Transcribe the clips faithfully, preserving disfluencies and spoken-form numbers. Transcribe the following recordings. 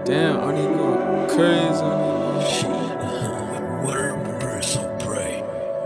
Damn, I need to go crazy on it. Shit, whatever birds of prey.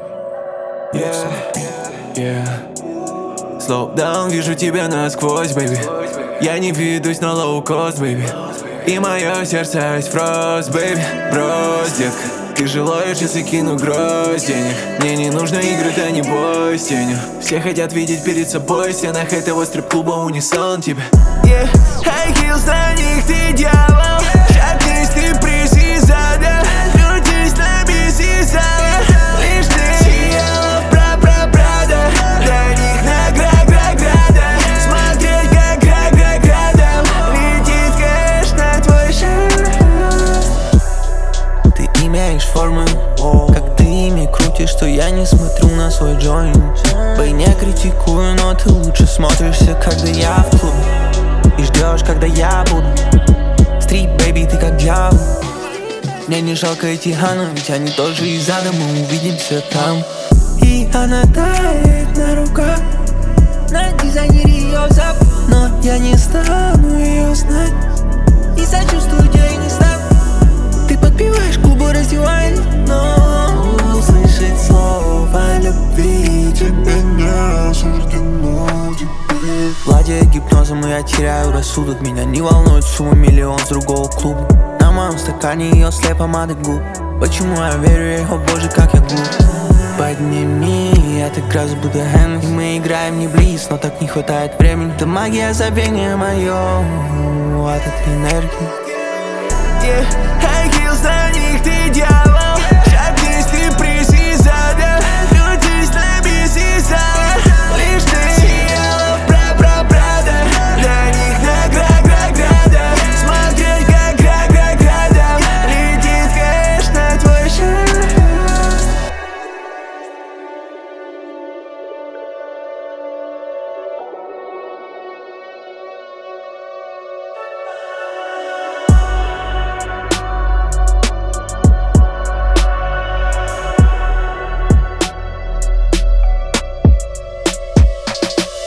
Yeah, yeah. Slow down, вижу тебя насквозь, baby. Я не ведусь на лоу-кост, baby. И мое сердце есть фрост, baby. Брось, детка, ты желаешь, если кину гроздь денег. Мне не нужно игры, да не бой с тенью. Все хотят видеть перед собой в стенах этого стрип-клуба унисон тебе. Yeah, high heels, на них ты дьявол. Шагнись, ты призи зада. Крутись на биси зала. Лишь ты сияла пра-пра-прада. Для них награ-гра-града. Смотреть, как гра-гра-градом летит кэш на твой шаг. Ты имеешь форму, как ты ими крутишь, что я не смотрю на свой джойнт. Бэй, не критикую, но ты лучше смотришься, когда я в клубе. И ждешь, когда я буду. Стрит, бэйби, ты как дьявол. Мне не жалко эти ханы, ведь они тоже из ада, мы увидимся там. И она тает на руках, на дизайнере ее зап. Но я не стану ее знать и сочувствую тебе не став. Ты подпеваешь клубу, раздеваясь, но услышать слово любви тебе не суждено. Владея гипнозом, и я теряю рассудок. Меня не волнует сумма миллион с другого клуба. На моем стакане ее след помады губ. Почему я верю ей, о боже, как я глуп. Подними, я так раз буду хэнг. И мы играем не близ, но так не хватает времени. Это магия забвения мое от этой энергии. Yeah, high heels,